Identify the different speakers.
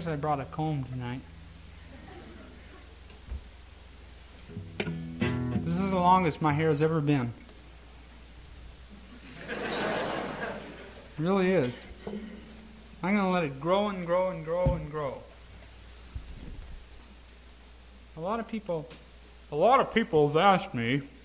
Speaker 1: wish I brought a comb tonight. This is the longest my hair has ever been. It really is. I'm going to let it grow and grow and grow and grow. A lot of people have asked me,